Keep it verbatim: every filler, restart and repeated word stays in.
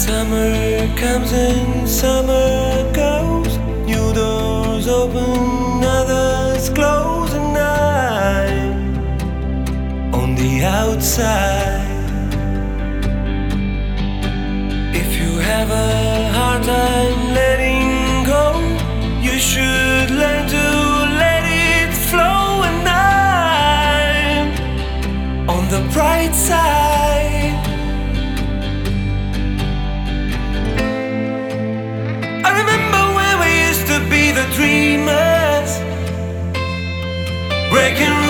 Summer comes and summer goes. New doors open, others close, and I'm on the outside. If you have a hard time letting go, you should learn to let it flow, and I'm on the bright side. I remember when we used to be the dreamers, breaking